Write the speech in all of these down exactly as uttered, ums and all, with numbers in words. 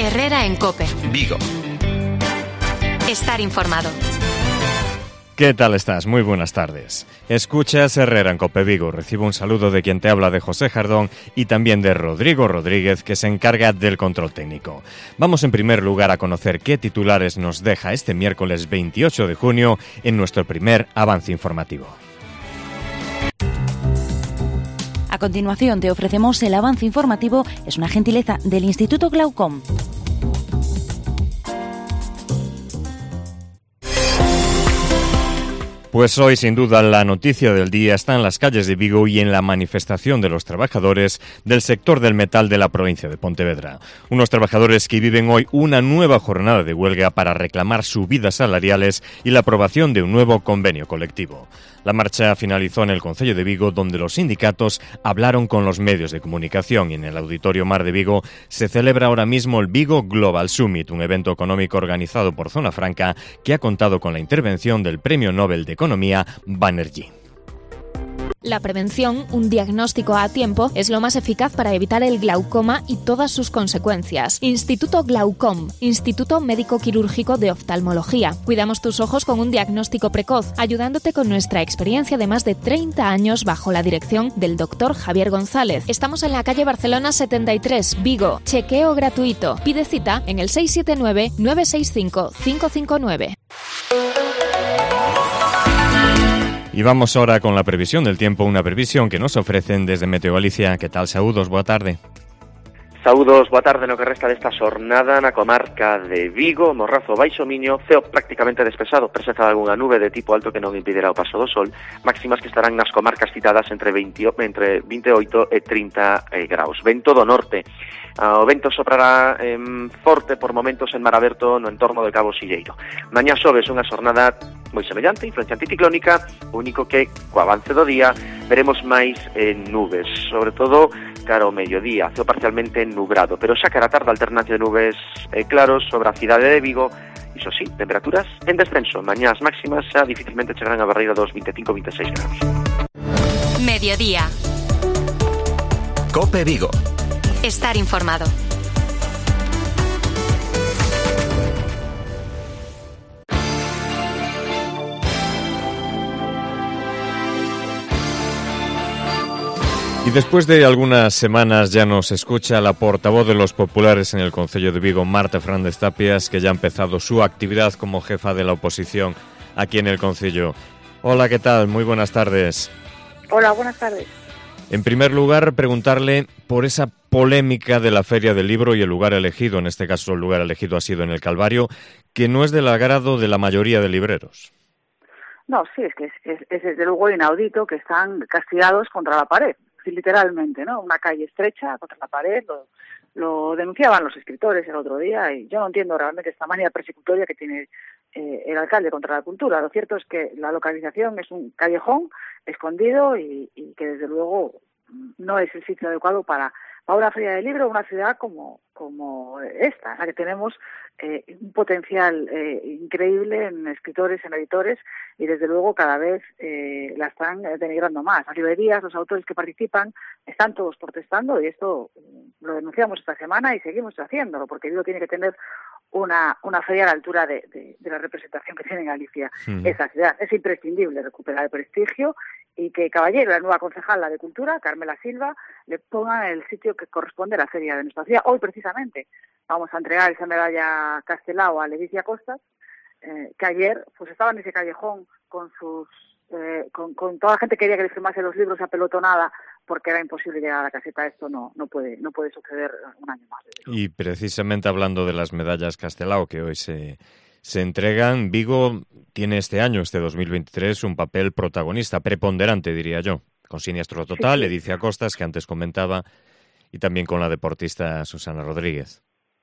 Herrera en COPE. Vigo. Estar informado. ¿Qué tal estás? Muy buenas tardes. Escuchas Herrera en COPE Vigo. Recibo un saludo de quien te habla, de José Jardón, y también de Rodrigo Rodríguez, que se encarga del control técnico. Vamos en primer lugar a conocer qué titulares nos deja este miércoles veintiocho de junio en nuestro primer avance informativo. A continuación te ofrecemos el avance informativo. Es una gentileza del Instituto Glaucom. Pues hoy, sin duda, la noticia del día está en las calles de Vigo y en la manifestación de los trabajadores del sector del metal de la provincia de Pontevedra. Unos trabajadores que viven hoy una nueva jornada de huelga para reclamar subidas salariales y la aprobación de un nuevo convenio colectivo. La marcha finalizó en el Concello de Vigo, donde los sindicatos hablaron con los medios de comunicación, y en el Auditorio Mar de Vigo se celebra ahora mismo el Vigo Global Summit, un evento económico organizado por Zona Franca que ha contado con la intervención del Premio Nobel de Economía Banerjee. La prevención, un diagnóstico a tiempo, es lo más eficaz para evitar el glaucoma y todas sus consecuencias. Instituto Glaucom, Instituto Médico Quirúrgico de Oftalmología. Cuidamos tus ojos con un diagnóstico precoz, ayudándote con nuestra experiencia de más de treinta años bajo la dirección del doctor Javier González. Estamos en la calle Barcelona setenta y tres, Vigo. Chequeo gratuito. Pide cita en el seis siete nueve, nueve seis cinco, cinco cinco nueve. Y vamos ahora con la previsión del tiempo, una previsión que nos ofrecen desde Meteo Galicia. ¿Qué tal, saúdos? Boa tarde. Saúdos, boa tarde no que resta desta xornada na comarca de Vigo, Morrazo, Baixo Miño, ceo prácticamente despexado, presenza algunha nube de tipo alto que non impedirá o paso do sol, máximas que estarán nas comarcas citadas entre, veinte, entre vinte e oito e trinta eh, graus. Vento do norte. O vento soprará eh, forte por momentos en mar aberto no entorno de Cabo Silleiro. Mañá xoves unha xornada moi semellante, influencia anticiclónica, o único que co avance do día veremos máis eh, nubes, sobre todo cara ao mediodía, ceo parcialmente nubrado, pero xa cara a tarde alternancia de nubes eh, claros sobre a cidade de Vigo. Iso sí, temperaturas en descenso. Mañá as máximas xa dificilmente chegarán a barreira dos vinte e cinco a vinte e seis graus. Mediodía. COPE Vigo. Estar informado. Y después de algunas semanas ya nos escucha la portavoz de los populares en el Concello de Vigo, Marta Fernández Tapias, que ya ha empezado su actividad como jefa de la oposición aquí en el Concello. Hola, ¿qué tal? Muy buenas tardes. Hola, buenas tardes. En primer lugar, preguntarle por esa polémica de la Feria del Libro y el lugar elegido, en este caso el lugar elegido ha sido en el Calvario, que no es del agrado de la mayoría de libreros. No, sí, es que es, es, es desde luego inaudito que están castigados contra la pared, literalmente, ¿no? Una calle estrecha contra la pared, lo, lo denunciaban los escritores el otro día y yo no entiendo realmente esta manía persecutoria que tiene eh, el alcalde contra la cultura. Lo cierto es que la localización es un callejón escondido y, y que desde luego no es el sitio adecuado para, para una feria de libro, una ciudad como, como esta, en la que tenemos eh, un potencial eh, increíble en escritores, en editores, y desde luego cada vez eh, la están denigrando más. Las librerías, los autores que participan, están todos protestando y esto lo denunciamos esta semana y seguimos haciéndolo, porque Vigo tiene que tener una, una feria a la altura de, de, de la representación que tiene en Galicia sí. Esa ciudad. Es imprescindible recuperar el prestigio y que Caballero, la nueva concejala de Cultura, Carmela Silva, le pongan el sitio que corresponde a la feria de nuestra ciudad. Hoy, precisamente, vamos a entregar esa medalla Castelao a Leticia Costas, eh, que ayer pues estaba en ese callejón con sus eh, con, con toda la gente que quería que le firmase los libros apelotonada porque era imposible llegar a la caseta. Esto no no puede no puede suceder un año más. Y precisamente hablando de las medallas Castelao que hoy se se entregan, Vigo tiene este año, este dos mil veintitrés, un papel protagonista, preponderante, diría yo, con Siniestro Total, sí, sí. Leticia Costas, que antes comentaba, y también con la deportista Susana Rodríguez.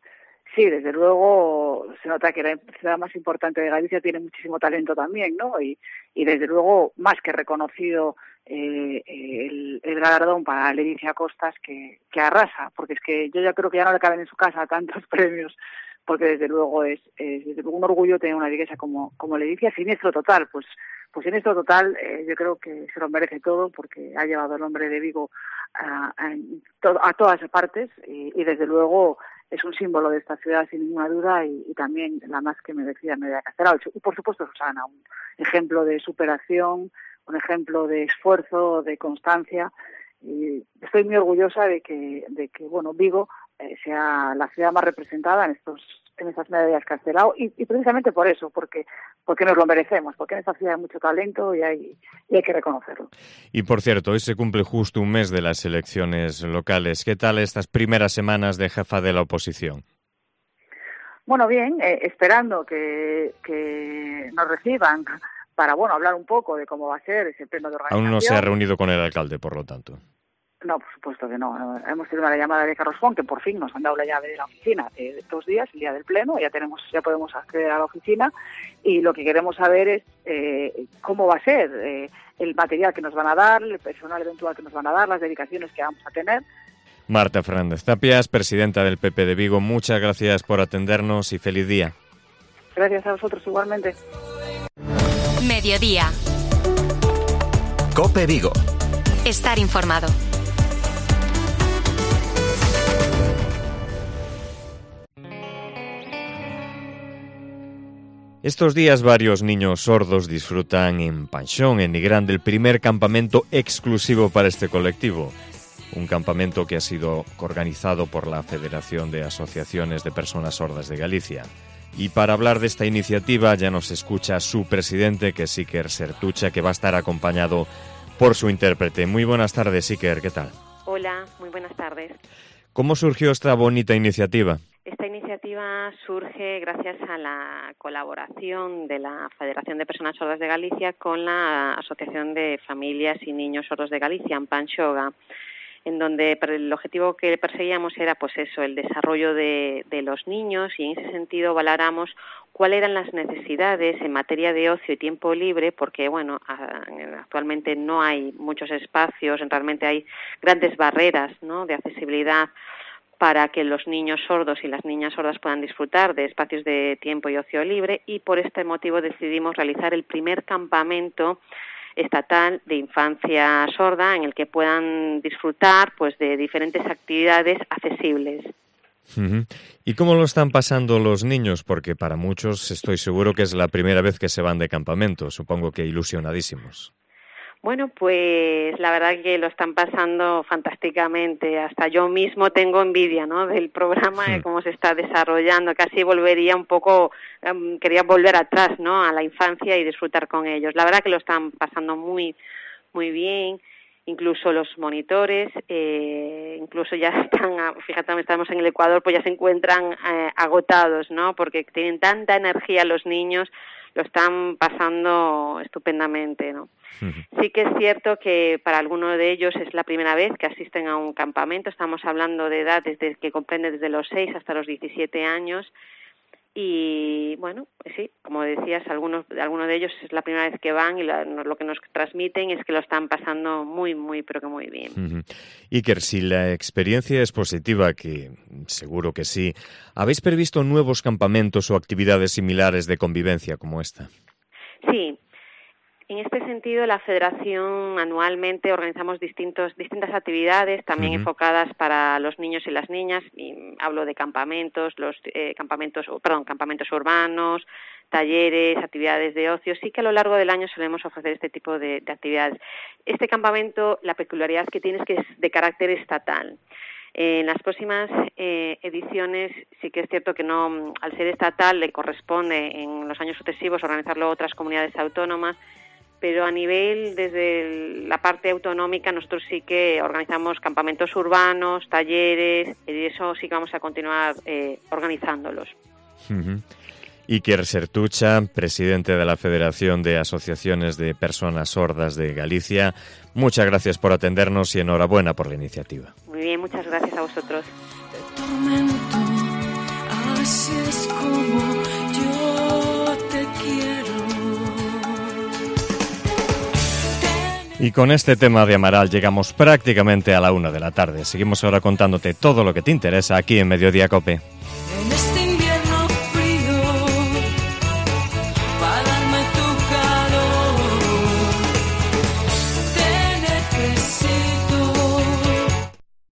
Sí, desde luego se nota que la ciudad más importante de Galicia tiene muchísimo talento también, ¿no? Y, y desde luego más que reconocido eh, el, el galardón para Leticia Costas, que, que arrasa, porque es que yo ya creo que ya no le caben en su casa tantos premios, porque desde luego es, es desde luego un orgullo tener una liguesa como, como Leticia. Siniestro Total, pues pues Siniestro Total eh, yo creo que se lo merece todo, porque ha llevado el nombre de Vigo a, a, a todas partes y, y desde luego es un símbolo de esta ciudad sin ninguna duda y, y también la más que merecida Medalla Castelao. Y por supuesto Susana, un ejemplo de superación, un ejemplo de esfuerzo, de constancia. Y estoy muy orgullosa de que, de que bueno, Vigo eh, sea la ciudad más representada en estos en estas medallas Castelao y, y precisamente por eso, porque porque nos lo merecemos, porque en esta ciudad hay mucho talento y hay, y hay que reconocerlo. Y por cierto, hoy se cumple justo un mes de las elecciones locales. ¿Qué tal estas primeras semanas de jefa de la oposición? Bueno, bien, eh, esperando que, que nos reciban para, bueno, hablar un poco de cómo va a ser ese pleno de organización. Aún no se ha reunido con el alcalde, por lo tanto. No, por supuesto que no. Hemos tenido una llamada de Carlos Font, que por fin nos han dado la llave de la oficina de dos días, el día del pleno, ya tenemos, ya podemos acceder a la oficina y lo que queremos saber es eh, cómo va a ser eh, el material que nos van a dar, el personal eventual que nos van a dar, las dedicaciones que vamos a tener. Marta Fernández Tapias, presidenta del P P de Vigo, muchas gracias por atendernos y feliz día. Gracias a vosotros igualmente. Mediodía. COPE Vigo. Estar informado. Estos días varios niños sordos disfrutan en Panxón, en Nigrán, del primer campamento exclusivo para este colectivo. Un campamento que ha sido organizado por la Federación de Asociaciones de Personas Sordas de Galicia. Y para hablar de esta iniciativa ya nos escucha su presidente, que es Iker Sertucha, que va a estar acompañado por su intérprete. Muy buenas tardes, Iker, ¿qué tal? Hola, muy buenas tardes. ¿Cómo surgió esta bonita iniciativa? Esta iniciativa surge gracias a la colaboración de la Federación de Personas Sordas de Galicia con la Asociación de Familias y Niños Sordos de Galicia, Ampanxoga, en donde el objetivo que perseguíamos era pues eso, el desarrollo de, de los niños, y en ese sentido valoramos cuáles eran las necesidades en materia de ocio y tiempo libre, porque bueno, actualmente no hay muchos espacios, realmente hay grandes barreras, ¿no?, de accesibilidad para que los niños sordos y las niñas sordas puedan disfrutar de espacios de tiempo y ocio libre, y por este motivo decidimos realizar el primer campamento estatal de infancia sorda en el que puedan disfrutar pues de diferentes actividades accesibles. Uh-huh. ¿Y cómo lo están pasando los niños? Porque para muchos estoy seguro que es la primera vez que se van de campamento, supongo que ilusionadísimos. Bueno, pues la verdad que lo están pasando fantásticamente. Hasta yo mismo tengo envidia, ¿no?, del programa, de cómo se está desarrollando. Casi volvería un poco, um, quería volver atrás, ¿no?, a la infancia y disfrutar con ellos. La verdad que lo están pasando muy, muy bien. Incluso los monitores, eh, incluso ya están, fíjate, estamos en el Ecuador, pues ya se encuentran eh, agotados, ¿no?, porque tienen tanta energía los niños, lo están pasando estupendamente, ¿no? Uh-huh. Sí que es cierto que para algunos de ellos es la primera vez que asisten a un campamento. Estamos hablando de edad desde que comprende desde los seis hasta los diecisiete años. Y bueno, pues sí, como decías, algunos, algunos de ellos es la primera vez que van y la, lo que nos transmiten es que lo están pasando muy, muy, pero que muy bien. Uh-huh. Iker, si la experiencia es positiva, que seguro que sí, ¿habéis previsto nuevos campamentos o actividades similares de convivencia como esta? Sí. En este sentido, la Federación anualmente organizamos distintos, distintas actividades, también uh-huh. enfocadas para los niños y las niñas. Y hablo de campamentos, los eh, campamentos, perdón, campamentos urbanos, talleres, actividades de ocio. Sí que a lo largo del año solemos ofrecer este tipo de, de actividades. Este campamento, la peculiaridad que tiene es que es de carácter estatal. En las próximas eh, ediciones sí que es cierto que no, al ser estatal le corresponde en los años sucesivos organizarlo otras comunidades autónomas, pero a nivel, desde la parte autonómica, nosotros sí que organizamos campamentos urbanos, talleres, y eso sí que vamos a continuar eh, organizándolos. Uh-huh. Iker Sertucha, presidente de la Federación de Asociaciones de Personas Sordas de Galicia, muchas gracias por atendernos y enhorabuena por la iniciativa. Muy bien, muchas gracias a vosotros. Te tormento, así es como yo te quiero. Y con este tema de Amaral llegamos prácticamente a la una de la tarde. Seguimos ahora contándote todo lo que te interesa aquí en Mediodía COPE.